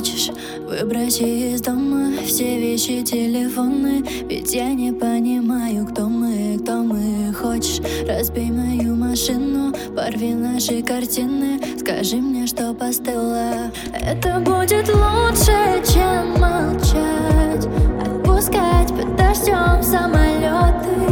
хочешь, выброси из дома все вещи, телефоны. Ведь я не понимаю, кто мы, кто мы. Хочешь, разбей мою машину, порви наши картины. Скажи мне, что постыло. Это будет лучше, чем молчать, отпускать под дождем самолеты.